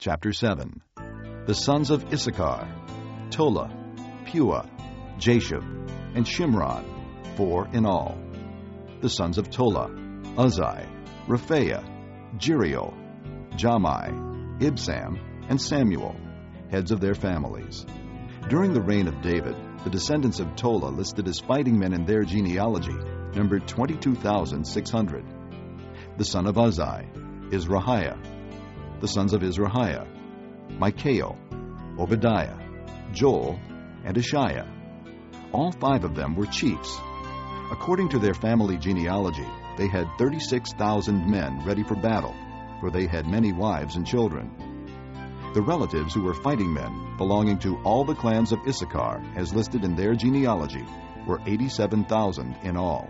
Chapter 7. The sons of Issachar: Tola, Puah, Jashub, and Shimron, 4 in all. The sons of Tola: Uzzi, Rephaiah, Jeriel, Jahmai, Ibsam, and Samuel, heads of their families. During the reign of David, the descendants of Tola, listed as fighting men in their genealogy, numbered 22,600. The son of Uzzi: Izrahiah. The sons of Izrahiah: Michael, Obadiah, Joel, and Ishiah. All 5 of them were chiefs. According to their family genealogy, they had 36,000 men ready for battle, for they had many wives and children. The relatives who were fighting men, belonging to all the clans of Issachar, as listed in their genealogy, were 87,000 in all.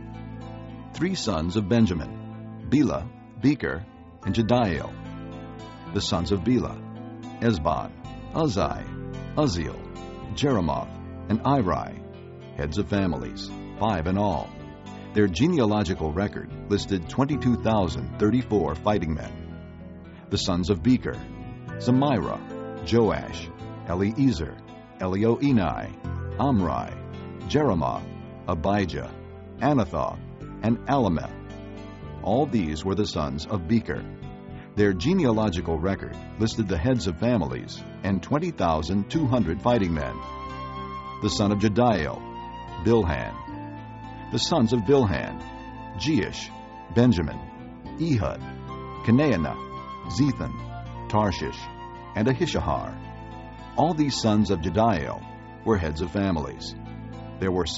3 sons of Benjamin: Bela, Becher, and Jediael. The sons of Bela: Ezbon, Uzzi, Uzziel, Jeremoth, and Iri, heads of families, 5 in all. Their genealogical record listed 22,034 fighting men. The sons of Becher: Zemirah, Joash, Eliezer, Elioenai, Omri, Jeremoth, Abijah, Anathoth, and Alameth. All these were the sons of Becher. Their genealogical record listed the heads of families and 20,200 fighting men. The son of Jediael: Bilhan. The sons of Bilhan: Jeish, Benjamin, Ehud, Kenaanah, Zethan, Tarshish, and Ahishahar. All these sons of Jediael were heads of families. There were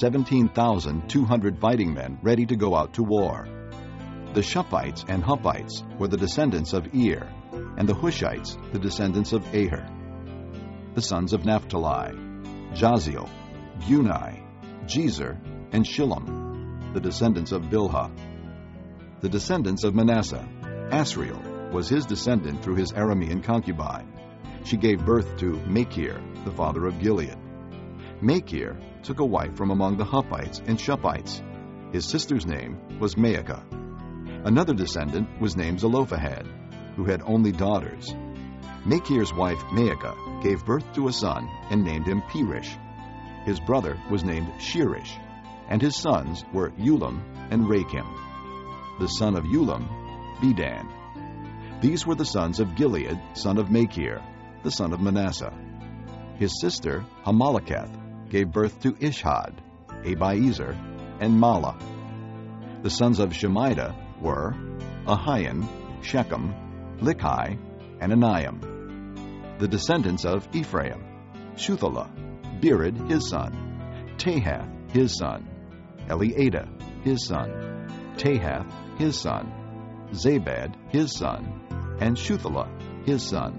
17,200 fighting men ready to go out to war. The Shuphites and Huppites were the descendants of Ir, and the Hushites the descendants of Aher. The sons of Naphtali: Jaziel, Guni, Jezer, and Shillem, the descendants of Bilhah. The descendants of Manasseh: Asriel was his descendant through his Aramean concubine. She gave birth to Machir, the father of Gilead. Machir took a wife from among the Huppites and Shuphites. His sister's name was Maacah. Another descendant was named Zelophehad, who had only daughters. Machir's wife Maacah gave birth to a son and named him Perish. His brother was named Shirish, and his sons were Ulam and Rakim. The son of Ulam: Bedan. These were the sons of Gilead, son of Machir, the son of Manasseh. His sister Hamaleketh gave birth to Ishhad, Abiezer, and Mala. The sons of Shemida were Ahian, Shechem, Likhi, and Aniam. The descendants of Ephraim: Shuthelah, Bered his son, Tahath his son, Eliada his son, Tahath his son, Zabad his son, and Shuthelah his son.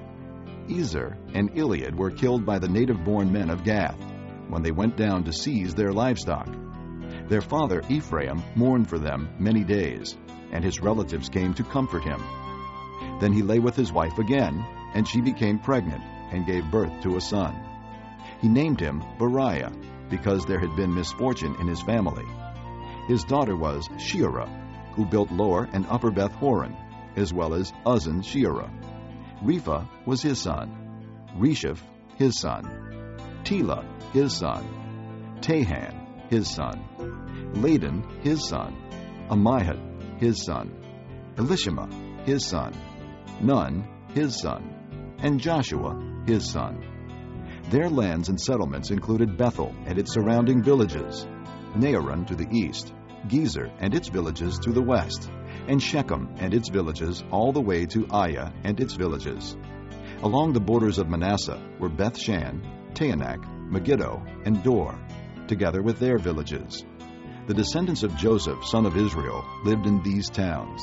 Ezer and Iliad were killed by the native-born men of Gath when they went down to seize their livestock. Their father Ephraim mourned for them many days, and his relatives came to comfort him. Then he lay with his wife again, and she became pregnant and gave birth to a son. He named him Beriah, because there had been misfortune in his family. His daughter was Sheerah, who built Lower and Upper Beth Horon, as well as Uzzen Sheerah. Repha was his son, Resheph his son, Tela his son, Tahan his son, Ladan his son, Ammihud his son, Elishama his son, Nun his son, and Joshua his son. Their lands and settlements included Bethel and its surrounding villages, Naaran to the east, Gezer and its villages to the west, and Shechem and its villages all the way to Aiah and its villages. Along the borders of Manasseh were Beth-shan, Taanach, Megiddo, and Dor, together with their villages. The descendants of Joseph, son of Israel, lived in these towns.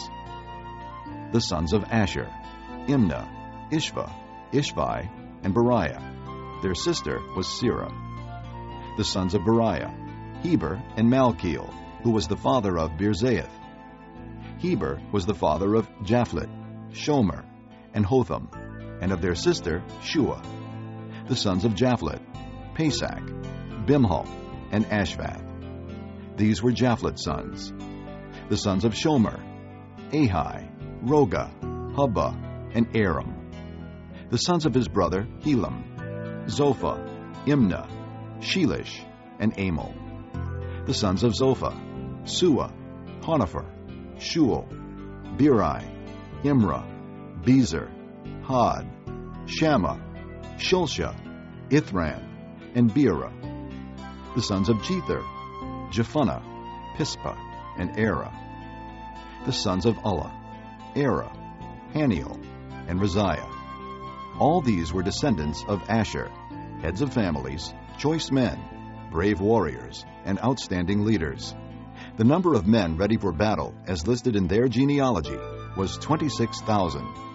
The sons of Asher: Imnah, Ishva, Ishvi, and Beriah. Their sister was Serah. The sons of Beriah: Heber and Malkiel, who was the father of Birzaith. Heber was the father of Japhlet, Shomer, and Hotham, and of their sister Shua. The sons of Japhlet: Pesach, Bimhal, and Ashvath. These were Japhlet's sons. The sons of Shomer: Ahi, Roga, Hubba, and Aram. The sons of his brother Helam, Zophah, Imnah, Shelish, and Amal. The sons of Zophah, Suah, Honifer, Shual, Beri, Imrah, Bezer, Had, Shammah, Shulsha, Ithran, and Beerah. The sons of Jether, Jephunneh, Pispa, and Arah. The sons of Ulla, Arah, Haniel, and Raziah. All these were descendants of Asher, heads of families, choice men, brave warriors, and outstanding leaders. The number of men ready for battle, as listed in their genealogy, was 26,000.